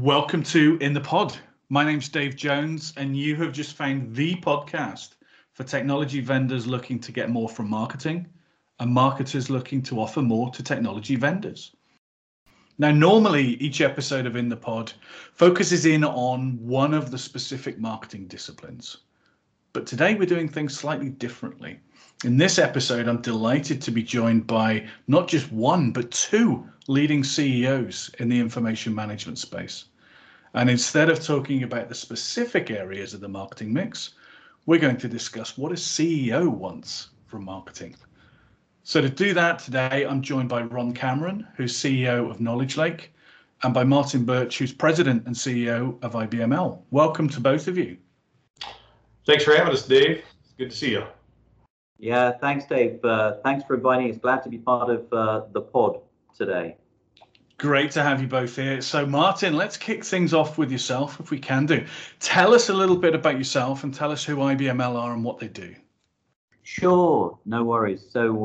Welcome to In the Pod. My name's Dave Jones, and you have just found the podcast for technology vendors looking to get more from marketing and marketers looking to offer more to technology vendors. Now, normally each episode of In the Pod focuses in on one of the specific marketing disciplines. But today we're doing things slightly differently. In this episode, I'm delighted to be joined by not just one, but two leading CEOs in the information management space. And instead of talking about the specific areas of the marketing mix, we're going to discuss what a CEO wants from marketing. So to do that today, I'm joined by Ron Cameron, who's CEO of Knowledge Lake, and by Martin Birch, who's President and CEO of IBML. Welcome to both of you. Thanks for having us, Dave. It's good to see you. Yeah, thanks, Dave. Thanks for inviting us. Glad to be part of the pod today. Great to have you both here. So Martin, let's kick things off with yourself, if we can do. Tell us a little bit about yourself and tell us who IBML are and what they do. Sure, no worries. So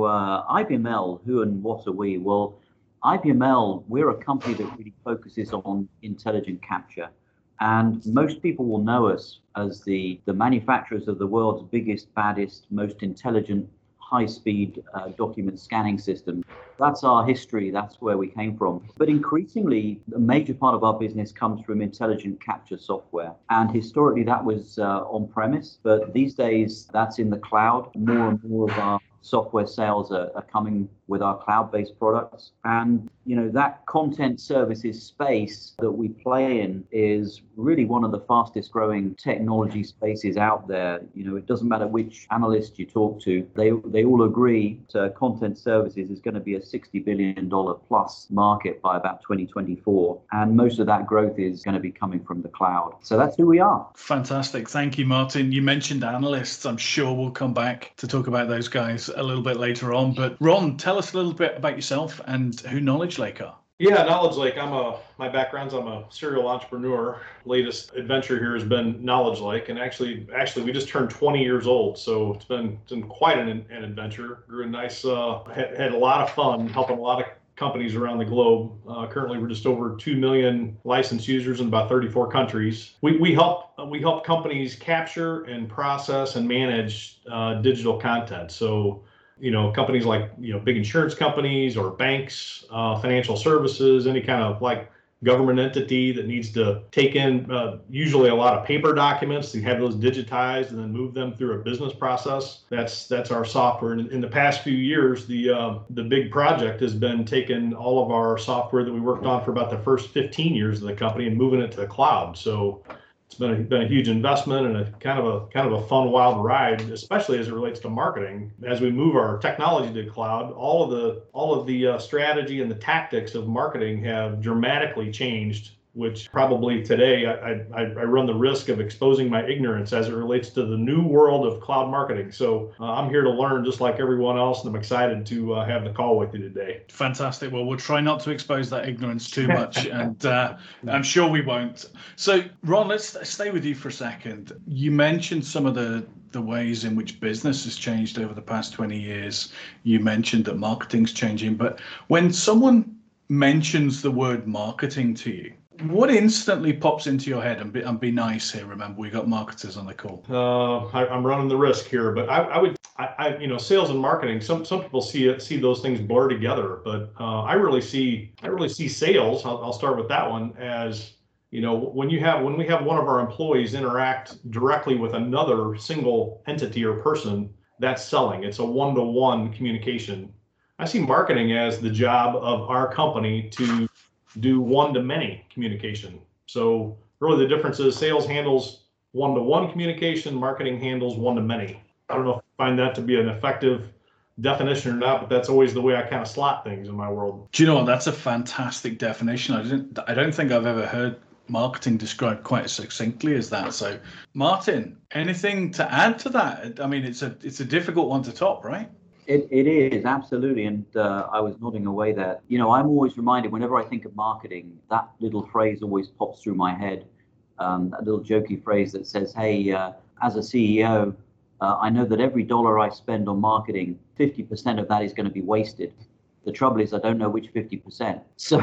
IBML, who and what are we? Well, IBML, we're a company that really focuses on intelligent capture. And most people will know us as the manufacturers of the world's biggest, baddest, most intelligent, high-speed document scanning system. That's our history. That's where we came from. But increasingly, a major part of our business comes from intelligent capture software. And historically, that was on-premise. But these days, that's in the cloud. More and more of our software sales are coming with our cloud-based products. And, you know, that content services space that we play in is really one of the fastest growing technology spaces out there. You know, it doesn't matter which analyst you talk to, they all agree that content services is going to be a $60 billion plus market by about 2024. And most of that growth is going to be coming from the cloud. So that's who we are. Fantastic. Thank you, Martin. You mentioned analysts. I'm sure we'll come back to talk about those guys a little bit later on. But Ron, tell us a little bit about yourself and who Knowledge Lake are. Yeah, Knowledge Lake. My background's I'm a serial entrepreneur. Latest adventure here has been Knowledge Lake, and actually we just turned 20 years old, so it's been quite an adventure. Grew a nice, had a lot of fun helping a lot of companies around the globe. Currently, we're just over 2 million licensed users in about 34 countries. We help companies capture and process and manage digital content. So, you know, companies like, you know, big insurance companies or banks, financial services, any kind of like government entity that needs to take in usually a lot of paper documents to have those digitized and then move them through a business process. That's our software. And in the past few years, the big project has been taking all of our software that we worked on for about the first 15 years of the company and moving it to the cloud. So it's been a huge investment and a kind of a fun, wild ride, especially as it relates to marketing. As we move our technology to the cloud, all of the strategy and the tactics of marketing have dramatically changed, which probably today I run the risk of exposing my ignorance as it relates to the new world of cloud marketing. So I'm here to learn just like everyone else, and I'm excited to have the call with you today. Fantastic. Well, we'll try not to expose that ignorance too much, and I'm sure we won't. So, Ron, let's stay with you for a second. You mentioned some of the ways in which business has changed over the past 20 years. You mentioned that marketing's changing, but when someone mentions the word marketing to you, what instantly pops into your head? And be nice here. Remember, we got marketers on the call. I'm running the risk here, but I you know, sales and marketing. Some people see those things blur together, but I really see sales. I'll start with that one as, you know, when we have one of our employees interact directly with another single entity or person, that's selling. It's a one-to-one communication. I see marketing as the job of our company to do one-to-many communication. So really the difference is sales handles one-to-one communication, marketing handles one-to-many. I don't know if I find that to be an effective definition or not, but that's always the way I kind of slot things in my world. Do you know what? That's a fantastic definition. I don't think I've ever heard marketing described quite as succinctly as that. So Martin, anything to add to that? I mean, it's a difficult one to top, right? It is, absolutely. And I was nodding away there. You know, I'm always reminded whenever I think of marketing, that little phrase always pops through my head. That little jokey phrase that says, hey, as a CEO, I know that every dollar I spend on marketing, 50% of that is going to be wasted. The trouble is I don't know which 50%. So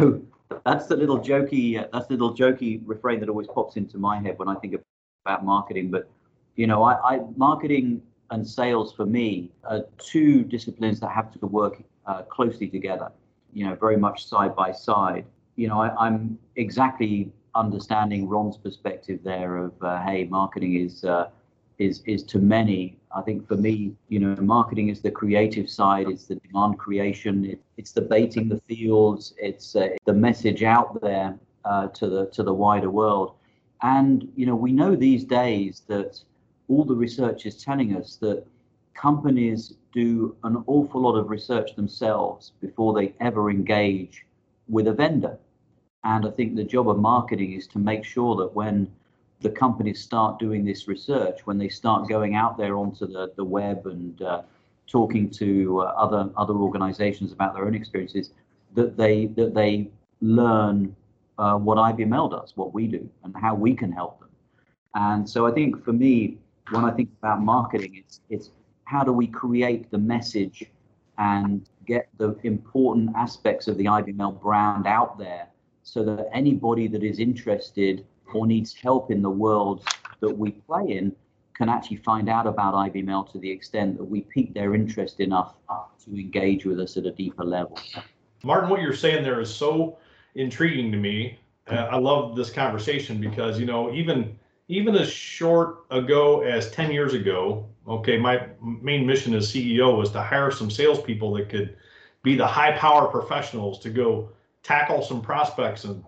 That's the little jokey refrain that always pops into my head when I think about marketing. But I marketing and sales for me are two disciplines that have to work closely together. Very much side by side. I'm exactly understanding Ron's perspective there of hey, marketing is to many. I think for me, marketing is the creative side. It's the demand creation. It's the baiting the fields. It's the message out there to the wider world. And we know these days that all the research is telling us that companies do an awful lot of research themselves before they ever engage with a vendor. And I think the job of marketing is to make sure that when the companies start doing this research, when they start going out there onto the web and talking to other organizations about their own experiences, that they learn what IBML does, what we do, and how we can help them. And so I think for me, when I think about marketing, it's how do we create the message and get the important aspects of the IBML brand out there so that anybody that is interested or needs help in the world that we play in can actually find out about IBML to the extent that we pique their interest enough to engage with us at a deeper level. Martin, what you're saying there is so intriguing to me. I love this conversation because, even as short ago as 10 years ago, okay, my main mission as CEO was to hire some salespeople that could be the high power professionals to go tackle some prospects and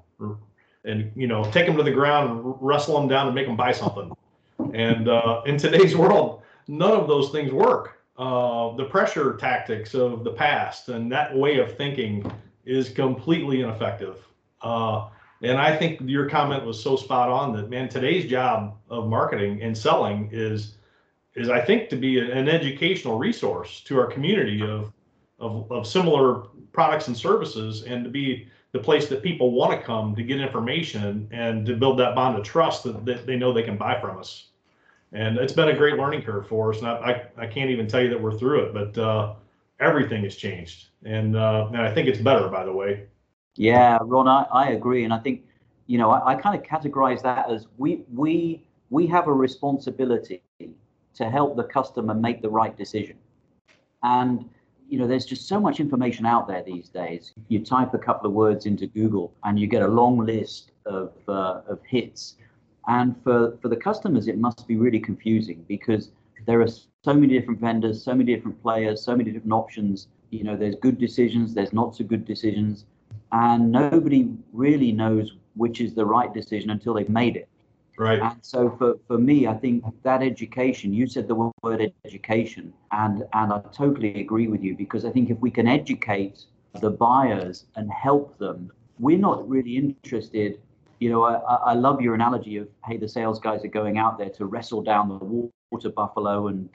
take them to the ground and wrestle them down and make them buy something. And in today's world, none of those things work. The pressure tactics of the past and that way of thinking is completely ineffective. And I think your comment was so spot on that, man, today's job of marketing and selling is I think to be an educational resource to our community of similar products and services, and to be the place that people want to come to get information and to build that bond of trust that they know they can buy from us. And it's been a great learning curve for us. And I can't even tell you that we're through it, but everything has changed. And I think it's better, by the way. Yeah, Ron, I agree. And I think, I kind of categorize that as we have a responsibility to help the customer make the right decision. And, there's just so much information out there these days. You type a couple of words into Google and you get a long list of hits. And for the customers, it must be really confusing because there are so many different vendors, so many different players, so many different options. There's good decisions, there's not so good decisions. And nobody really knows which is the right decision until they've made it. Right. And so for me, I think that education, you said the word education, and I totally agree with you, because I think if we can educate the buyers and help them, we're not really interested. I love your analogy of, hey, the sales guys are going out there to wrestle down the water buffalo and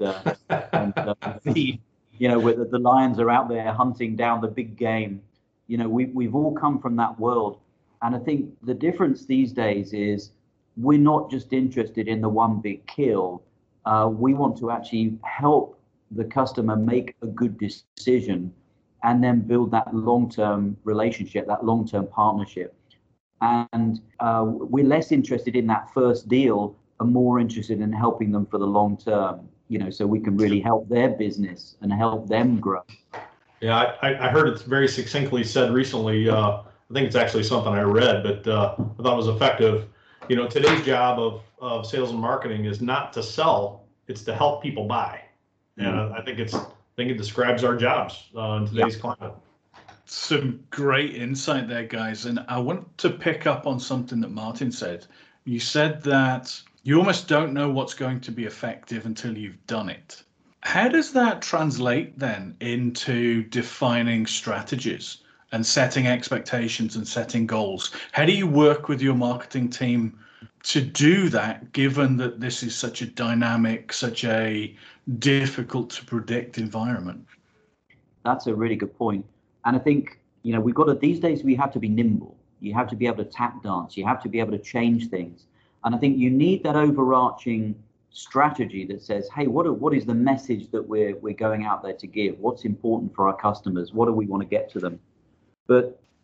feed, where the lions are out there hunting down the big game. We've all come from that world. And I think the difference these days is we're not just interested in the one big kill. We want to actually help the customer make a good decision and then build that long-term relationship, that long-term partnership. And we're less interested in that first deal and more interested in helping them for the long term, so we can really help their business and help them grow. Yeah, I heard it very succinctly said recently. I think it's actually something I read, but I thought it was effective. Today's job of sales and marketing is not to sell; it's to help people buy. And I think it describes our jobs in today's climate. Some great insight there, guys. And I want to pick up on something that Martin said. You said that you almost don't know what's going to be effective until you've done it. How does that translate then into defining strategies and setting expectations and setting goals? How do you work with your marketing team to do that, given that this is such a dynamic, such a difficult to predict environment? That's a really good point. And I think, we've got to, these days we have to be nimble. You have to be able to tap dance. You have to be able to change things. And I think you need that overarching strategy that says, hey, what is the message that we're going out there to give? What's important for our customers? What do we want to get to them? But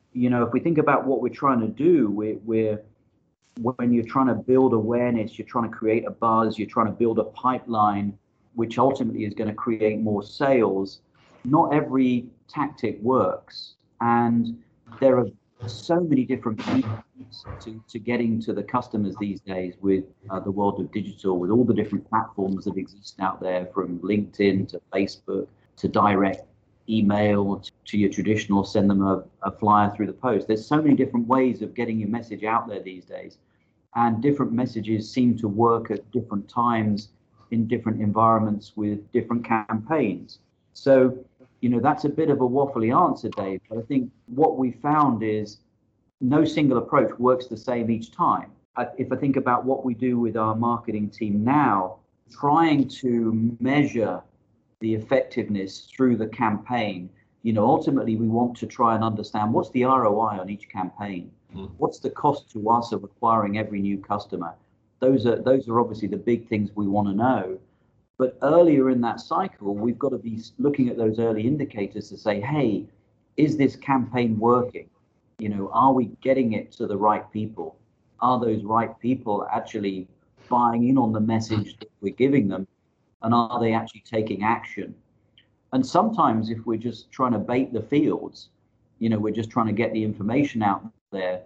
if we think about what we're trying to do, we're when you're trying to build awareness, you're trying to create a buzz, you're trying to build a pipeline, which ultimately is going to create more sales. Not every tactic works, and there are so many different means to getting to the customers these days with the world of digital, with all the different platforms that exist out there, from LinkedIn to Facebook to direct email to your traditional send them a flyer through the post. There's so many different ways of getting your message out there these days, and different messages seem to work at different times in different environments with different campaigns. So that's a bit of a waffly answer, Dave, but I think what we found is no single approach works the same each time. If I think about what we do with our marketing team now, trying to measure the effectiveness through the campaign, ultimately we want to try and understand what's the ROI on each campaign. What's the cost to us of acquiring every new customer? Those are obviously the big things we want to know. But earlier in that cycle, we've got to be looking at those early indicators to say, hey, is this campaign working? Are we getting it to the right people? Are those right people actually buying in on the message that we're giving them? And are they actually taking action? And sometimes if we're just trying to bait the fields, we're just trying to get the information out there,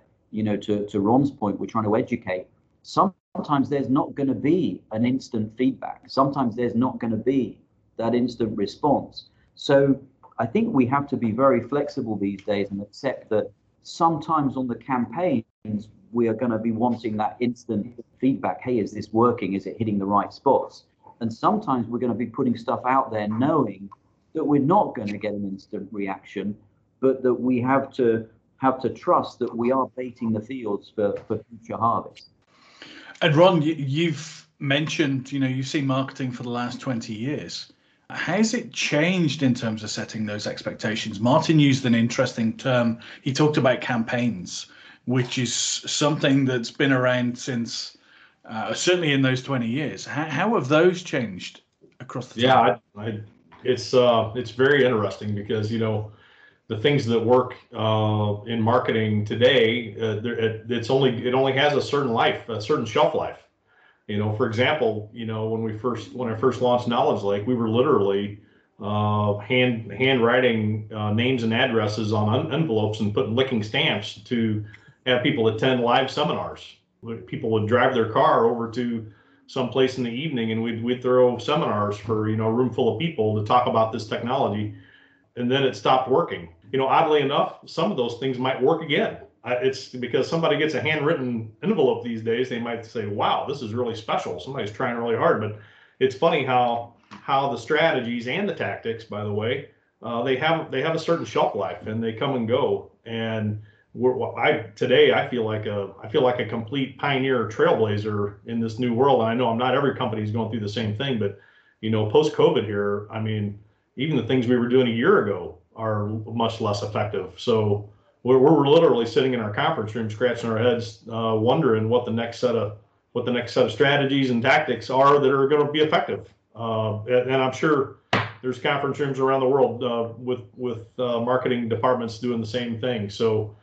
to Ron's point, we're trying to educate. Sometimes there's not going to be an instant feedback. Sometimes there's not going to be that instant response. So I think we have to be very flexible these days and accept that sometimes on the campaigns, we are going to be wanting that instant feedback. Hey, is this working? Is it hitting the right spots? And sometimes we're going to be putting stuff out there knowing that we're not going to get an instant reaction, but that we have to trust that we are baiting the fields for future harvest. And Ron, you've mentioned, you've seen marketing for the last 20 years. Has it changed in terms of setting those expectations? Martin used an interesting term. He talked about campaigns, which is something that's been around since certainly in those 20 years. How have those changed across the time? Yeah, it's very interesting because, the things that work in marketing today, it only has a certain shelf life. For example, when I first launched Knowledge Lake, we were literally handwriting names and addresses on envelopes and putting licking stamps to have people attend live seminars. People would drive their car over to some place in the evening, and we'd throw seminars for a room full of people to talk about this technology. And then it stopped working. Oddly enough, some of those things might work again. It's because somebody gets a handwritten envelope these days, they might say, wow, this is really special. Somebody's trying really hard. But it's funny how the strategies and the tactics, by the way, they have a certain shelf life, and they come and go. And today I feel like a complete pioneer trailblazer in this new world. And I know not every company is going through the same thing, but post COVID here, even the things we were doing a year ago are much less effective. So we're literally sitting in our conference room, scratching our heads, wondering what the next set of strategies and tactics are that are going to be effective. And I'm sure there's conference rooms around the world with marketing departments doing the same thing. So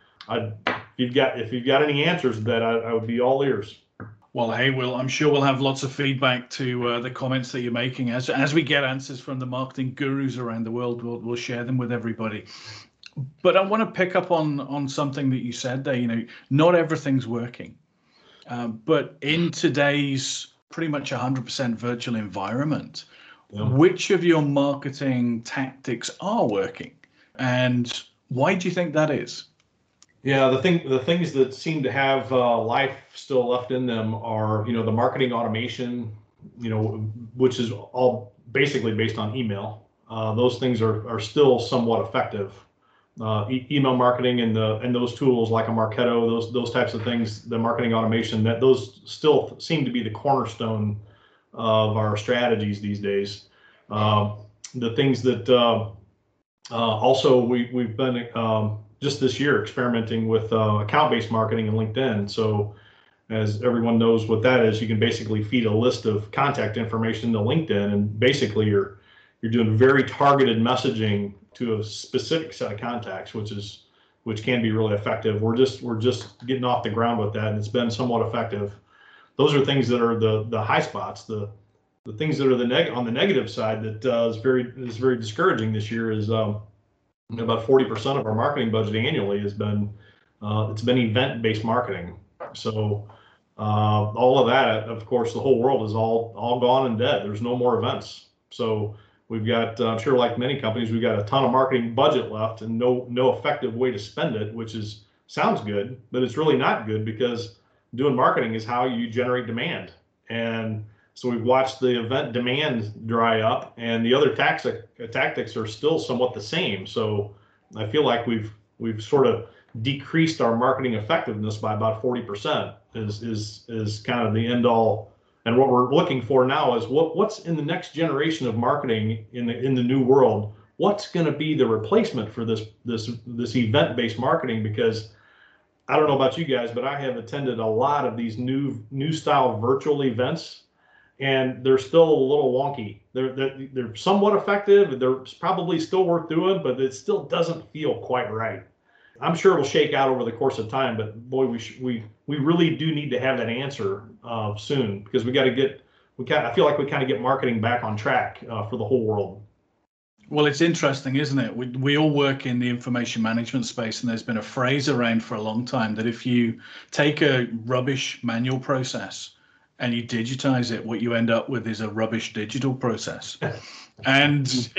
if you've got any answers to that, I would be all ears. Well, hey, I'm sure we'll have lots of feedback to the comments that you're making. As we get answers from the marketing gurus around the world, we'll share them with everybody. But I want to pick up on something that you said there. Not everything's working, but in today's pretty much 100% virtual environment, which of your marketing tactics are working, and why do you think that is? Yeah, the things that seem to have life still left in them are, the marketing automation, which is all basically based on email. Those things are still somewhat effective. Email marketing and those tools like a Marketo, those types of things, the marketing automation, those still seem to be the cornerstone of our strategies these days. The things that also we've been just this year experimenting with account-based marketing in LinkedIn. So as everyone knows what that is, you can basically feed a list of contact information to LinkedIn, and basically you're doing very targeted messaging to a specific set of contacts, which is which can be really effective. We're just getting off the ground with that, and it's been somewhat effective. Those are things that are the high spots. The things that are on the negative side that is very discouraging this year is about 40% of our marketing budget annually has been it's been event-based marketing. So all of that, of course, the whole world is all gone and dead. There's no more events. So we've got, I'm sure like many companies, we've got a ton of marketing budget left and no effective way to spend it, which sounds good, but it's really not good, because doing marketing is how you generate demand. And so we've watched the event demand dry up, and the other tactics are still somewhat the same. So I feel like we've sort of decreased our marketing effectiveness by about 40% is kind of the end all. And what we're looking for now is what's in the next generation of marketing in the new world. What's going to be the replacement for this event-based marketing? Because I don't know about you guys, but I have attended a lot of these new style virtual events, and they're still a little wonky. They're somewhat effective. They're probably still worth doing, but it still doesn't feel quite right. I'm sure it'll shake out over the course of time, but boy, we really do need to have that answer soon, because I feel like we kind of get marketing back on track for the whole world. Well, it's interesting, isn't it? We all work in the information management space, and there's been a phrase around for a long time that if you take a rubbish manual process and you digitize it, what you end up with is a rubbish digital process. And,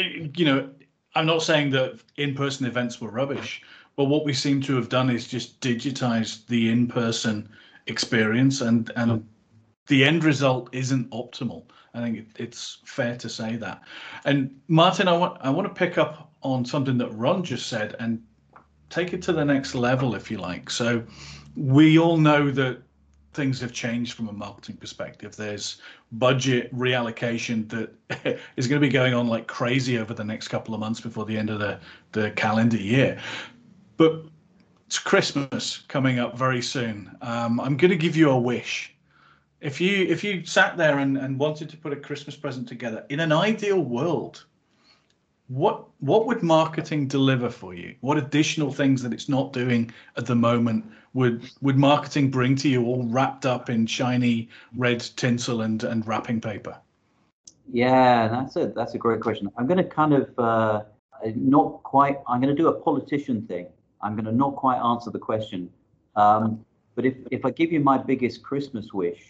I'm not saying that in-person events were rubbish, but what we seem to have done is just digitize the in-person experience, and the end result isn't optimal. I think it's fair to say that. And Martin, I want to pick up on something that Ron just said and take it to the next level, if you like. So we all know that things have changed from a marketing perspective. There's budget reallocation that is going to be going on like crazy over the next couple of months before the end of the calendar year. But it's Christmas coming up very soon. I'm going to give you a wish. If you sat there and wanted to put a Christmas present together in an ideal world, what would marketing deliver for you? What additional things that it's not doing at the moment would marketing bring to you, all wrapped up in shiny red tinsel and wrapping paper? Yeah, that's a great question. I'm going to kind of I'm going to do a politician thing. I'm going to not quite answer the question. But if I give you my biggest Christmas wish,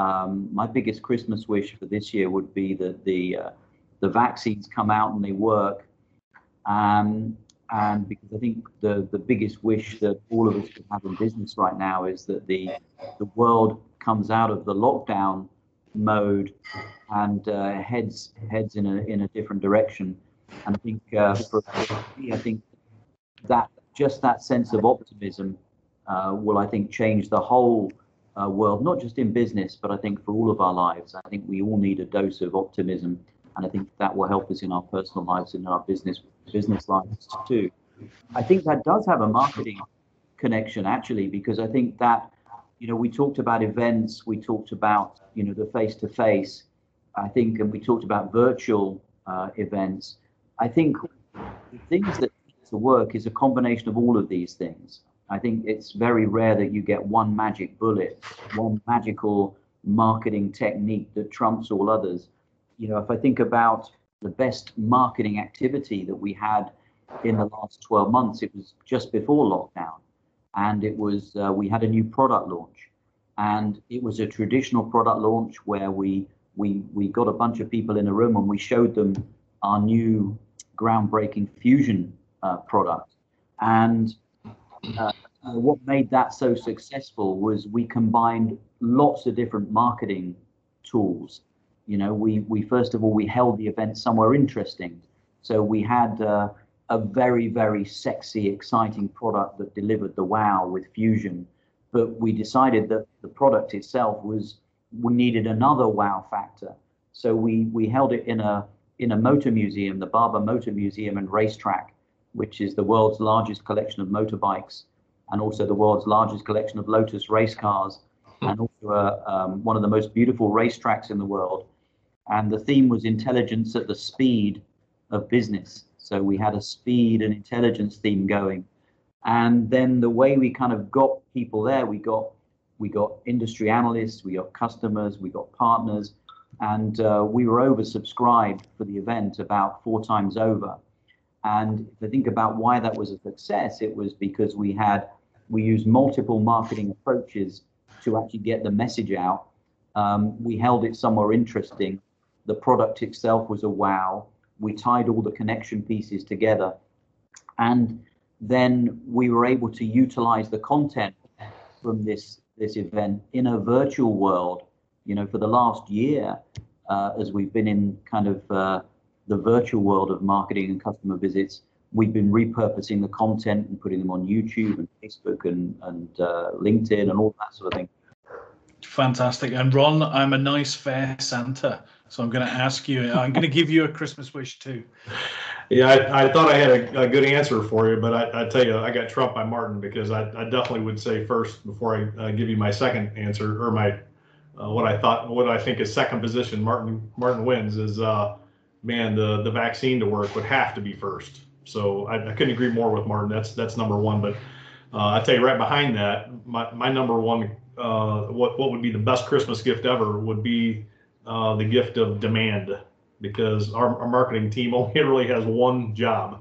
for this year would be that the vaccines come out and they work. And because I think the biggest wish that all of us can have in business right now is that the world comes out of the lockdown mode and heads in a different direction. And I think for me, I think that just that sense of optimism will, I think, change the whole world, not just in business, but I think for all of our lives. I think we all need a dose of optimism, and I think that will help us in our personal lives and in our business lives too. I think that does have a marketing connection, actually, because I think that, we talked about events, we talked about, the face-to-face, I think, and we talked about virtual events. I think the things that need to work is a combination of all of these things. I think it's very rare that you get one magic bullet, one magical marketing technique that trumps all others. If I think about the best marketing activity that we had in the last 12 months, it was just before lockdown. And it was, we had a new product launch. And it was a traditional product launch where we got a bunch of people in a room and we showed them our new groundbreaking Fusion product. And what made that so successful was we combined lots of different marketing tools. We first of all, we held the event somewhere interesting. So we had a very, very sexy, exciting product that delivered the wow with Fusion. But we decided that the product itself we needed another wow factor. So we held it in a motor museum, the Barber Motor Museum and Racetrack, which is the world's largest collection of motorbikes, and also the world's largest collection of Lotus race cars, and also one of the most beautiful racetracks in the world. And the theme was intelligence at the speed of business. So we had a speed and intelligence theme going. And then the way we kind of got people there, we got industry analysts, we got customers, we got partners, and we were oversubscribed for the event about 4 times over. And if I think about why that was a success, it was because we used multiple marketing approaches to actually get the message out. We held it somewhere interesting. The product itself was a wow. We tied all the connection pieces together. And then we were able to utilize the content from this event in a virtual world, for the last year, as we've been in kind of the virtual world of marketing and customer visits. We've been repurposing the content and putting them on YouTube and Facebook and LinkedIn and all that sort of thing. Fantastic. And Ron, I'm a nice, fair Santa, so I'm going to give you a Christmas wish too. Yeah, I thought I had a good answer for you, but I tell you, I got trumped by Martin, because I definitely would say first, before I give you my second answer, or my what I think is second position, Martin wins, is man, the vaccine to work would have to be first. So I couldn't agree more with Martin. That's number one. But I tell you, right behind that, my number one, what would be the best Christmas gift ever would be the gift of demand, because our marketing team only really has one job.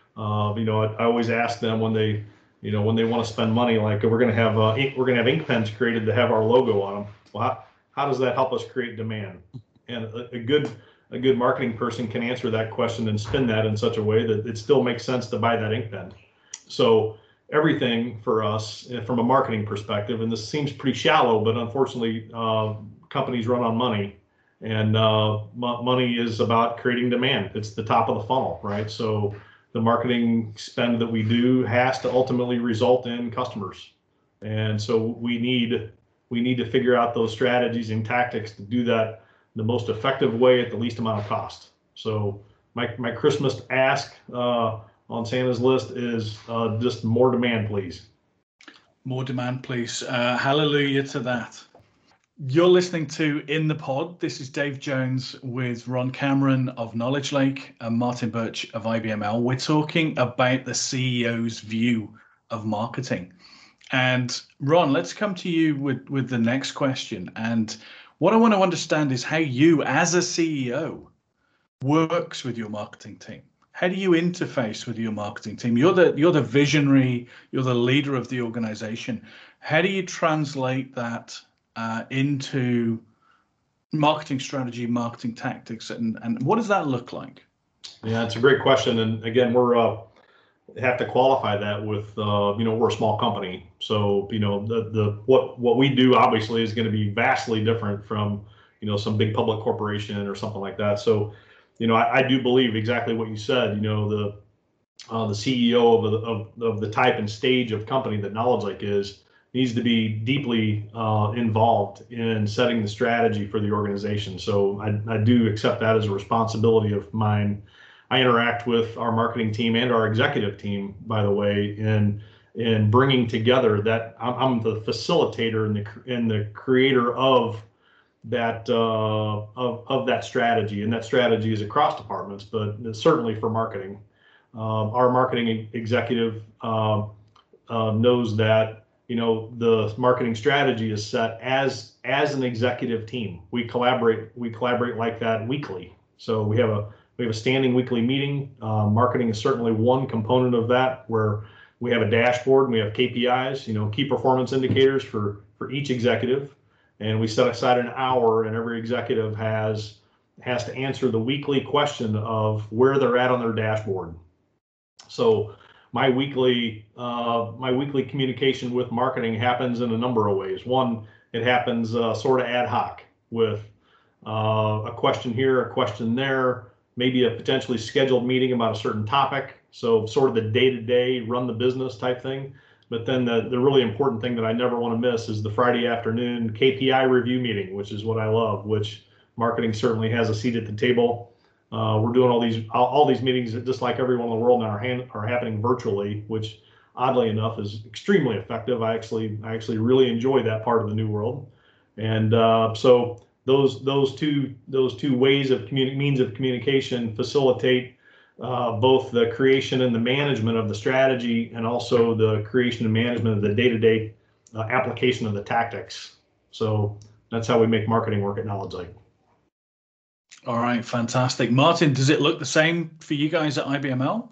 I always ask them when they want to spend money, like we're going to have ink pens created to have our logo on them. Well, how does that help us create demand? And a good marketing person can answer that question and spin that in such a way that it still makes sense to buy that ink pen. So everything for us from a marketing perspective, and this seems pretty shallow, but unfortunately companies run on money, and money is about creating demand. It's the top of the funnel, right? So the marketing spend that we do has to ultimately result in customers. And so we need to figure out those strategies and tactics to do that the most effective way at the least amount of cost. So my Christmas ask on Santa's list is just more demand, please. More demand, please. Hallelujah to that. You're listening to In the Pod. This is Dave Jones with Ron Cameron of Knowledge Lake and Martin Birch of IBML. We're talking about the CEO's view of marketing. And Ron, let's come to you with the next question. And what I want to understand is how you, as a CEO, works with your marketing team. How do you interface with your marketing team? You're the visionary, you're the leader of the organization. How do you translate that into marketing strategy, marketing tactics, and what does that look like? Yeah, it's a great question. And again, we're have to qualify that with we're a small company, so what we do obviously is going to be vastly different from some big public corporation or something like that. So I do believe exactly what you said. The CEO of the type and stage of company that Knowledge Lake is needs to be deeply involved in setting the strategy for the organization. So I do accept that as a responsibility of mine. I interact with our marketing team and our executive team, by the way, in bringing together that. I'm the facilitator and the creator of that of that strategy, and that strategy is across departments, but certainly for marketing. Our marketing executive knows that the marketing strategy is set as an executive team. We collaborate like that weekly. So we have a standing weekly meeting. Marketing is certainly one component of that, where we have a dashboard and we have KPIs, key performance indicators for each executive. And we set aside an hour, and every executive has to answer the weekly question of where they're at on their dashboard. So my weekly communication with marketing happens in a number of ways. One, it happens sort of ad hoc with a question here, a question there, maybe a potentially scheduled meeting about a certain topic. So sort of the day-to-day run the business type thing. But then the really important thing that I never want to miss is the Friday afternoon KPI review meeting, which is what I love, which marketing certainly has a seat at the table. We're doing all these meetings just like everyone in the world now are happening virtually, which oddly enough is extremely effective. I actually really enjoy that part of the new world. And so those two ways of means of communication facilitate both the creation and the management of the strategy, and also the creation and management of the day-to-day application of the tactics. So that's how we make marketing work at Knowledge Lake. All right, fantastic. Martin, does it look the same for you guys at IBML?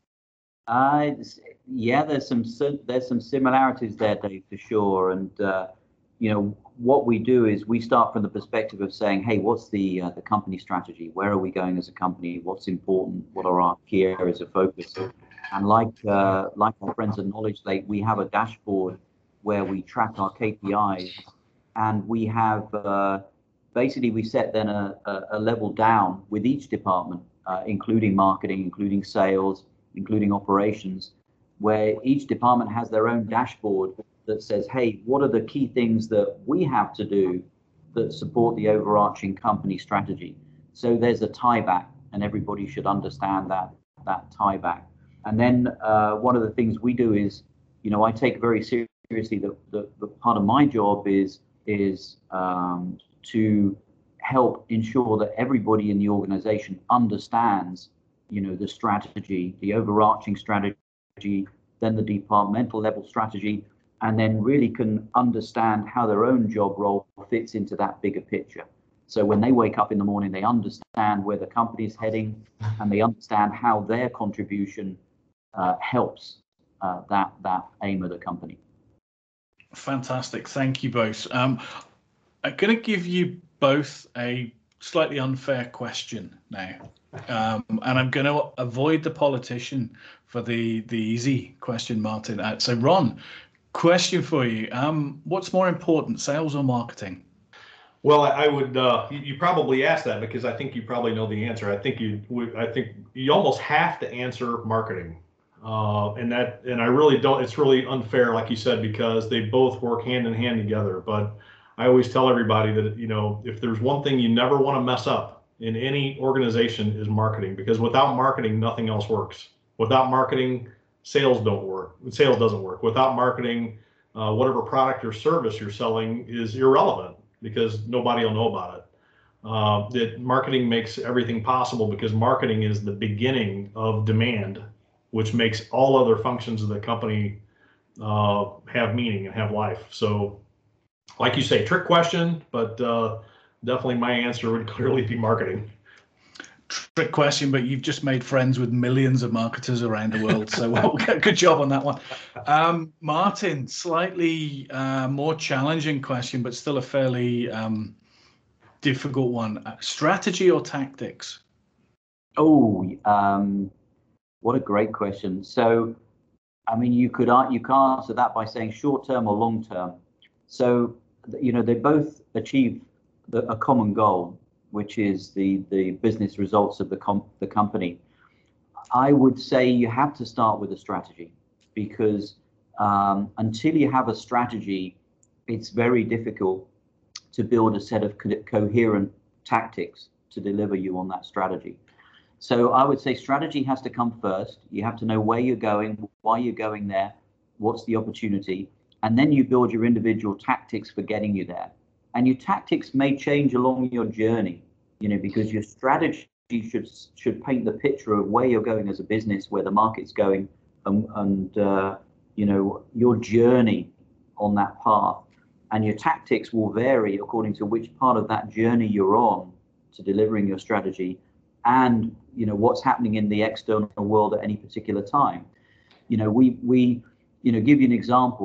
Yeah, there's some similarities there, Dave, for sure. And what we do is we start from the perspective of saying, hey, what's the company strategy? Where are we going as a company? What's important? What are our key areas of focus? And like our friends at Knowledge Lake, we have a dashboard where we track our KPIs, and we have basically we set then a level down with each department, including marketing, including sales, including operations, where each department has their own dashboard that says, hey, what are the key things that we have to do that support the overarching company strategy? So there's a tie back, and everybody should understand that tie back. And then one of the things we do is, I take very seriously that part of my job is to help ensure that everybody in the organization understands, the strategy, the overarching strategy, then the departmental level strategy, and then really can understand how their own job role fits into that bigger picture. So when they wake up in the morning, they understand where the company is heading, and they understand how their contribution helps that aim of the company. Fantastic. Thank you both. I'm going to give you both a slightly unfair question now. And I'm going to avoid the politician for the easy question, Martin. So Ron, question for you. What's more important, sales or marketing? Well, I would. You probably asked that because I think you probably know the answer. I think you almost have to answer marketing, and I really don't. It's really unfair, like you said, because they both work hand in hand together. But I always tell everybody that if there's one thing you never want to mess up in any organization is marketing, because without marketing, nothing else works. Without marketing, sales don't work. Sales doesn't work. Without marketing, whatever product or service you're selling is irrelevant because nobody will know about it. That marketing makes everything possible because marketing is the beginning of demand, which makes all other functions of the company have meaning and have life. So, like you say, trick question, but definitely my answer would clearly be marketing. Trick question, but you've just made friends with millions of marketers around the world. So good job on that one. Martin, slightly more challenging question, but still a fairly difficult one. Strategy or tactics? Oh, what a great question. So, I mean, you can answer that by saying short term or long term. So, they both achieve a common goal, which is the business results of the company. I would say you have to start with a strategy, because until you have a strategy, it's very difficult to build a set of coherent tactics to deliver you on that strategy. So I would say strategy has to come first. You have to know where you're going, why you're going there, what's the opportunity, and then you build your individual tactics for getting you there. And your tactics may change along your journey, because your strategy should paint the picture of where you're going as a business, where the market's going, and your journey on that path. And your tactics will vary according to which part of that journey you're on to delivering your strategy, and what's happening in the external world at any particular time. We give you an example.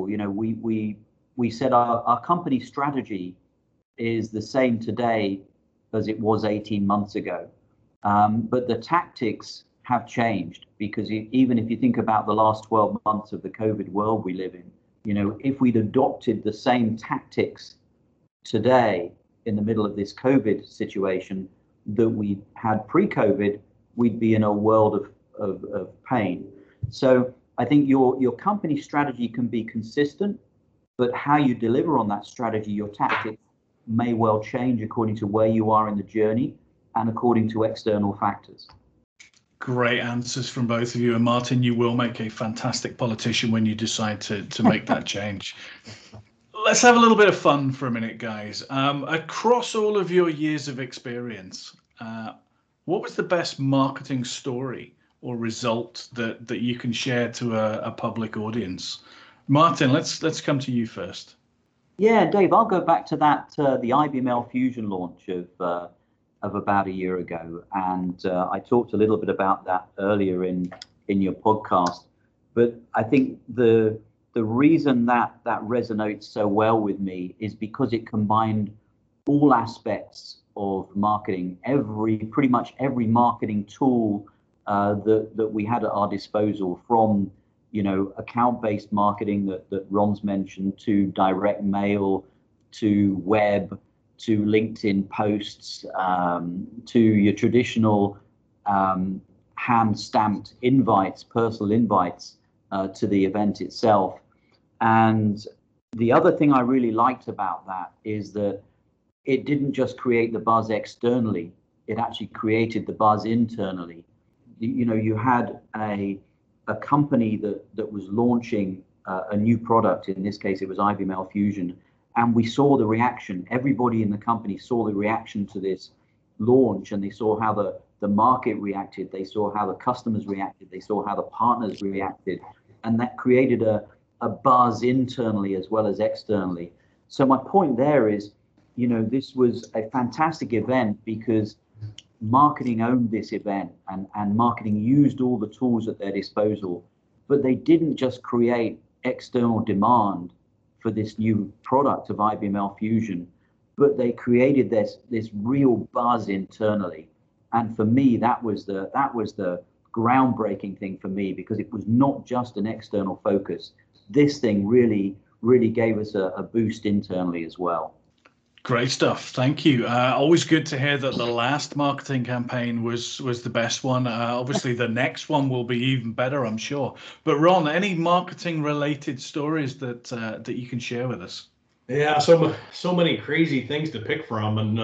We said our company strategy is the same today as it was 18 months ago. But the tactics have changed, because even if you think about the last 12 months of the COVID world we live in, if we'd adopted the same tactics today in the middle of this COVID situation that we had pre-COVID, we'd be in a world of pain. So I think your company strategy can be consistent, but how you deliver on that strategy, your tactics, may well change according to where you are in the journey and according to external factors. Great answers from both of you. And Martin, you will make a fantastic politician when you decide to make that change. Let's have a little bit of fun for a minute, guys. Across all of your years of experience, what was the best marketing story or result that you can share to a public audience? Martin, let's come to you first. Yeah, Dave, I'll go back to that the IBML Fusion launch of about a year ago, and I talked a little bit about that earlier in your podcast. But I think the reason that resonates so well with me is because it combined all aspects of marketing, pretty much every marketing tool that we had at our disposal, from account-based marketing that Ron's mentioned, to direct mail, to web, to LinkedIn posts, to your traditional hand-stamped invites, personal invites to the event itself. And the other thing I really liked about that is that it didn't just create the buzz externally, it actually created the buzz internally. You had a company that was launching a new product. In this case, it was IBML Fusion. And we saw the reaction. Everybody in the company saw the reaction to this launch, and they saw how the market reacted. They saw how the customers reacted. They saw how the partners reacted. And that created a buzz internally as well as externally. So my point there is, this was a fantastic event because marketing owned this event, and marketing used all the tools at their disposal, but they didn't just create external demand for this new product of IBML Fusion, but they created this real buzz internally. And for me, that was the groundbreaking thing for me, because it was not just an external focus. This thing really gave us a boost internally as well. Great stuff. Thank you. Always good to hear that the last marketing campaign was the best one. Obviously, the next one will be even better, I'm sure. But Ron, any marketing related stories that you can share with us? Yeah, so many crazy things to pick from, and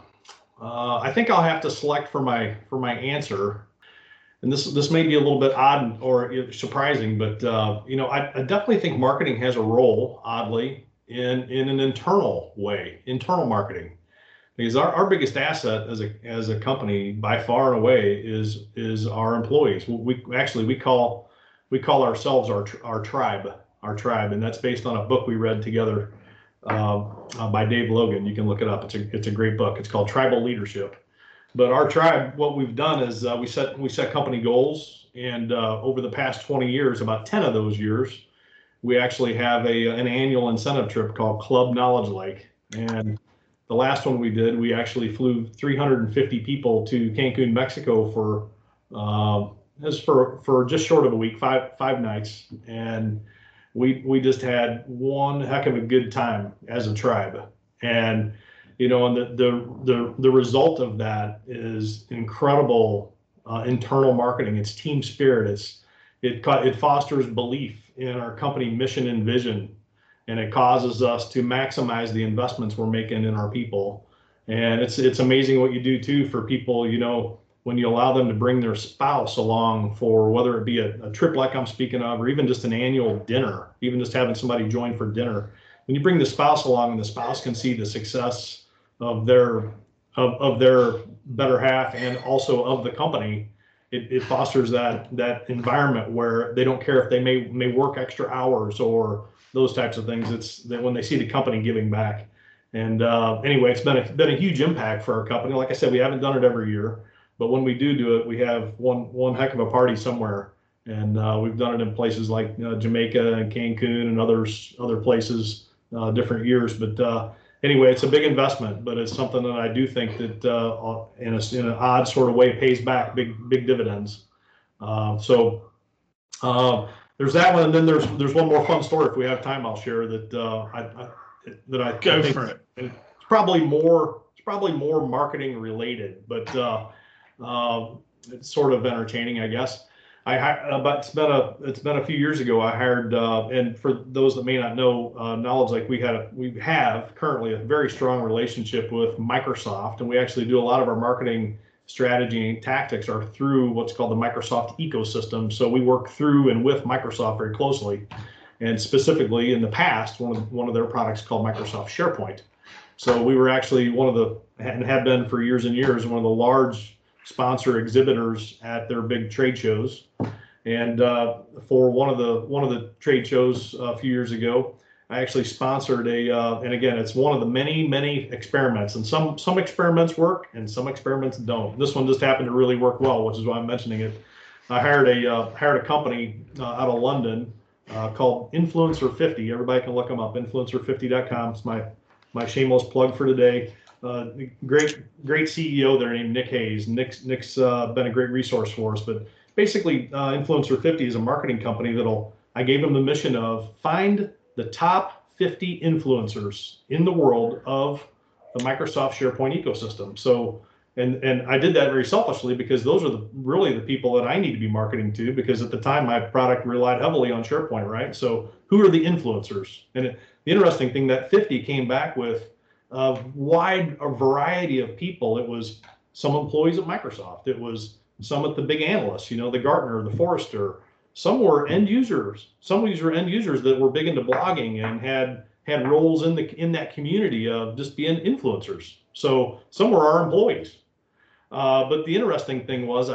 I think I'll have to select for my answer. And this may be a little bit odd or surprising, but I definitely think marketing has a role, oddly, in an internal way, internal marketing, because our biggest asset as a company by far and away is our employees. We call ourselves our tribe, and that's based on a book we read together by Dave Logan. You can look it up. It's a great book. It's called Tribal Leadership. But our tribe, what we've done is we set company goals, and over the past 20 years, about 10 of those years, we actually have an annual incentive trip called Club Knowledge Lake. And the last one we did, we actually flew 350 people to Cancun, Mexico for just short of a week, five nights. And we just had one heck of a good time as a tribe. And and the result of that is incredible internal marketing. It's team spirit. It fosters belief in our company mission and vision, and it causes us to maximize the investments we're making in our people. And it's amazing what you do too for people, when you allow them to bring their spouse along for whether it be a trip like I'm speaking of, or even just an annual dinner, even just having somebody join for dinner. When you bring the spouse along and the spouse can see the success of their better half and also of the company, it fosters that environment where they don't care if they may work extra hours or those types of things. It's that when they see the company giving back. And anyway, it's been a huge impact for our company. Like I said, we haven't done it every year, but when we do it, we have one heck of a party somewhere. And we've done it in places like Jamaica and Cancun and other places, different years. But anyway, it's a big investment, but it's something that I do think that in an odd sort of way pays back big dividends. So there's that one, and then there's one more fun story. If we have time, I'll share that. I go think for it. It's probably more marketing related, but it's sort of entertaining, I guess. But it's been a few years ago. I hired, and for those that may not know, Knowledge Lake, we have currently a very strong relationship with Microsoft, and we actually do a lot of our marketing strategy and tactics are through what's called the Microsoft ecosystem. So we work through and with Microsoft very closely, and specifically in the past, one of their products called Microsoft SharePoint. So we were actually and have been for years and years, one of the sponsor exhibitors at their big trade shows. And for one of the trade shows a few years ago, I actually sponsored and again, it's one of the many experiments, and some experiments work and some experiments don't. This one just happened to really work well, which is why I'm mentioning it. I hired a company out of London called Influencer 50. Everybody can look them up, influencer50.com. It's my shameless plug for today. Great CEO there named Nick Hayes. Nick's been a great resource for us, but basically Influencer 50 is a marketing company I gave them the mission of find the top 50 influencers in the world of the Microsoft SharePoint ecosystem. So, and I did that very selfishly because those are really the people that I need to be marketing to, because at the time my product relied heavily on SharePoint, right? So who are the influencers? And the interesting thing, that 50 came back with a variety of people. It was some employees at Microsoft. It was some at the big analysts, the Gartner, the Forrester. Some were end users. Some of these were end users that were big into blogging and had roles in that community of just being influencers. So some were our employees. But the interesting thing was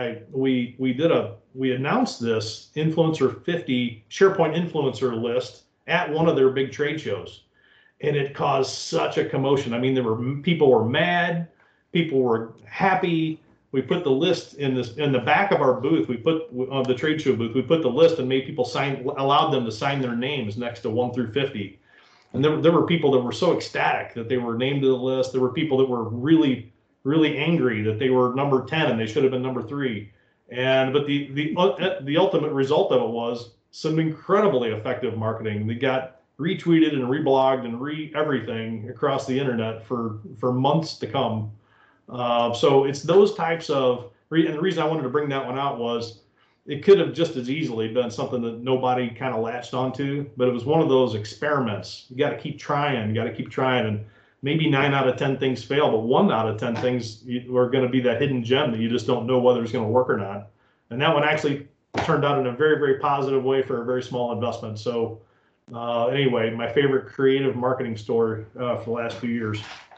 we announced this Influencer 50 SharePoint influencer list at one of their big trade shows, and it caused such a commotion. I mean, people were mad, people were happy. We put the list in the back of our booth. We put on the trade show booth. We put the list and made people allowed them to sign their names next to 1 through 50. And there were people that were so ecstatic that they were named to the list. There were people that were really angry that they were number 10 and they should have been number 3. But the ultimate result of it was some incredibly effective marketing. They got retweeted and reblogged and everything across the internet for months to come. So it's those types of, and the reason I wanted to bring that one out was it could have just as easily been something that nobody kind of latched onto, but it was one of those experiments. You got to keep trying, and maybe 9 out of 10 things fail, but 1 out of 10 things are going to be that hidden gem that you just don't know whether it's going to work or not. And that one actually turned out in a very, very positive way for a very small investment. So anyway, my favorite creative marketing story for the last few years.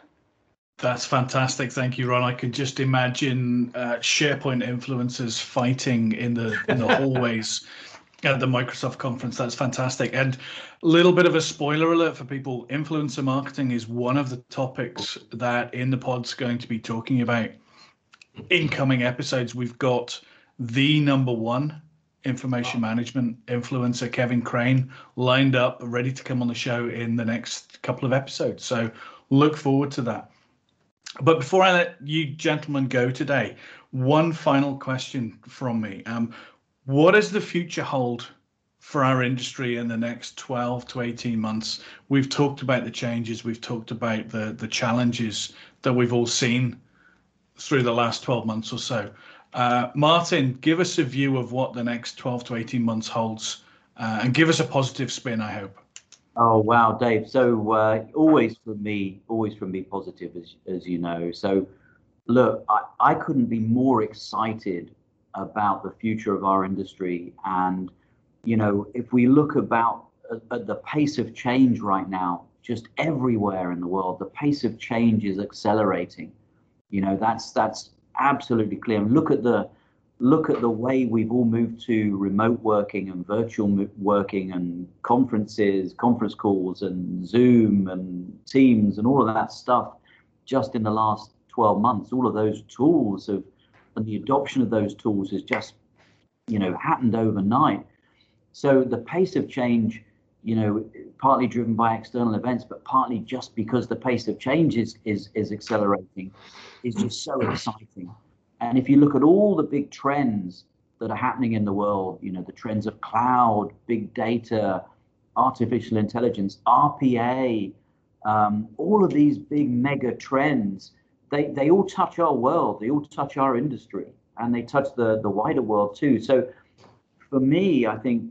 That's fantastic. Thank you, Ron. I could just imagine SharePoint influencers fighting in the hallways at the Microsoft conference. That's fantastic. And a little bit of a spoiler alert for people, influencer marketing is one of the topics that in the pod's going to be talking about in coming episodes. We've got the #1 information management influencer, Kevin Crane, lined up, ready to come on the show in the next couple of episodes. So look forward to that. But before I let you gentlemen go today, one final question from me. What does the future hold for our industry in the next 12 to 18 months? We've talked about the changes. We've talked about the challenges that we've all seen through the last 12 months or so. Martin, give us a view of what the next 12 to 18 months holds, and give us a positive spin, I hope. Oh, wow, Dave. So always from me positive, as you know. So look, I couldn't be more excited about the future of our industry. And, if we look at the pace of change right now, just everywhere in the world, the pace of change is accelerating. That's absolutely clear. And look at the way we've all moved to remote working and virtual working and conference calls and Zoom and Teams and all of that stuff just in the last 12 months. All of those tools and the adoption of those tools has just, happened overnight. So the pace of change, partly driven by external events, but partly just because the pace of change is accelerating, is just so exciting. And if you look at all the big trends that are happening in the world, the trends of cloud, big data, artificial intelligence, RPA, all of these big mega trends, they all touch our world, they all touch our industry, and they touch the wider world too. So for me, I think,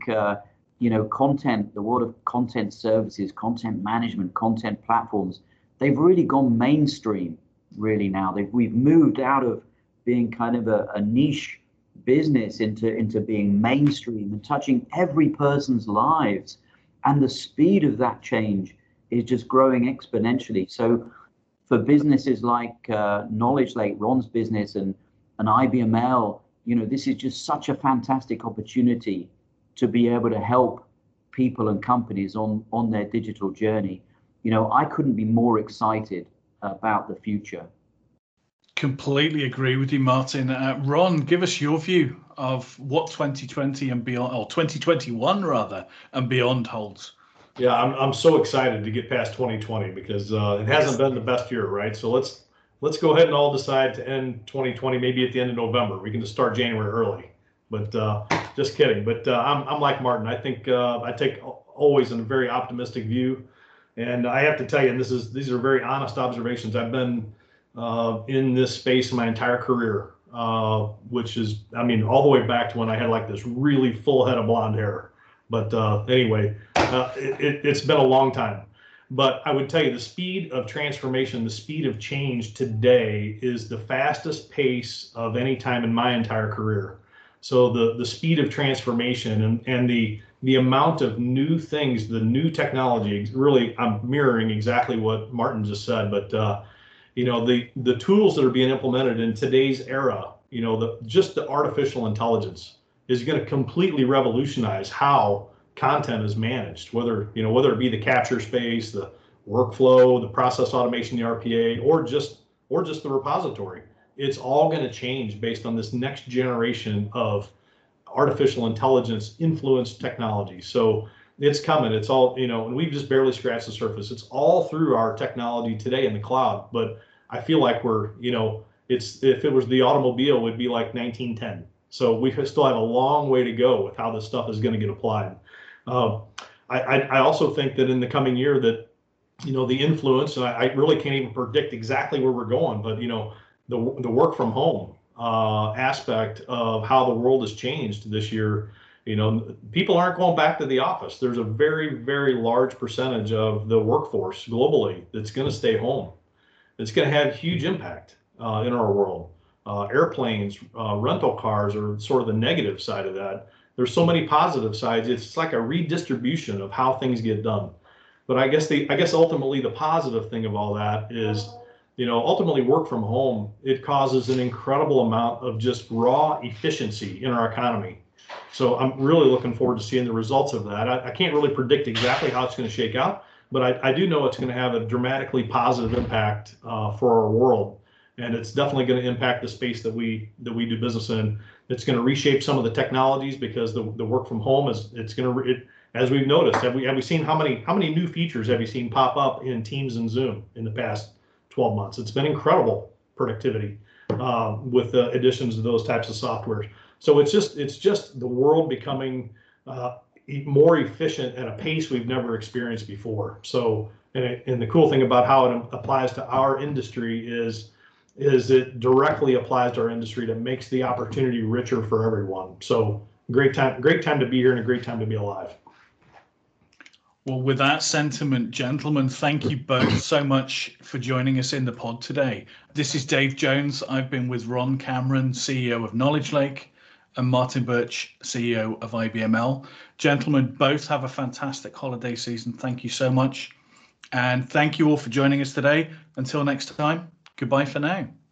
content, the world of content services, content management, content platforms, they've really gone mainstream really now. We've moved out of being kind of a niche business into being mainstream and touching every person's lives. And the speed of that change is just growing exponentially. So for businesses like Knowledge Lake, Ron's business, and and IBML, this is just such a fantastic opportunity to be able to help people and companies on their digital journey. I couldn't be more excited about the future. Completely agree with you, Martin. Ron, give us your view of what 2020 and beyond, or 2021 rather, and beyond holds. Yeah, I'm so excited to get past 2020 because it hasn't been the best year, right? So let's go ahead and all decide to end 2020 maybe at the end of November. We can just start January early. But just kidding. But I'm like Martin. I think I take always a very optimistic view, and I have to tell you, and these are very honest observations. I've been in this space my entire career, which is, all the way back to when I had like this really full head of blonde hair. But anyway, it's been a long time. But I would tell you the speed of transformation, the speed of change today is the fastest pace of any time in my entire career. So the speed of transformation and the amount of new things, the new technology, really, I'm mirroring exactly what Martin just said. But the tools that are being implemented in today's era, just the artificial intelligence is going to completely revolutionize how content is managed, whether it be the capture space, the workflow, the process automation, the RPA, or just the repository. It's all going to change based on this next generation of artificial intelligence influenced technology. So it's coming. It's all, and we've just barely scratched the surface. It's all through our technology today in the cloud. But I feel like we're, if it was the automobile, it would be like 1910. So we still have a long way to go with how this stuff is going to get applied. I also think that in the coming year that, the influence, and I really can't even predict exactly where we're going, but, the work from home aspect of how the world has changed this year, people aren't going back to the office. There's a very, very large percentage of the workforce globally that's going to stay home. It's going to have huge impact in our world. Airplanes, rental cars are sort of the negative side of that. There's so many positive sides. It's like a redistribution of how things get done. But I guess ultimately the positive thing of all that is, ultimately work from home, it causes an incredible amount of just raw efficiency in our economy. So I'm really looking forward to seeing the results of that. I can't really predict exactly how it's going to shake out, but I do know it's going to have a dramatically positive impact for our world. And it's definitely going to impact the space that we do business in. It's going to reshape some of the technologies because the work from home as we've noticed, have we seen how many new features have you seen pop up in Teams and Zoom in the past 12 months? It's been incredible productivity with the additions of those types of software. So it's just the world becoming more efficient at a pace we've never experienced before. So and the cool thing about how it applies to our industry is it directly applies to our industry that makes the opportunity richer for everyone. So great time to be here and a great time to be alive. Well, with that sentiment, gentlemen, thank you both so much for joining us in the pod today. This is Dave Jones. I've been with Ron Cameron, CEO of Knowledge Lake, and Martin Birch, CEO of IBML. Gentlemen, both have a fantastic holiday season. Thank you so much. And thank you all for joining us today. Until next time, goodbye for now.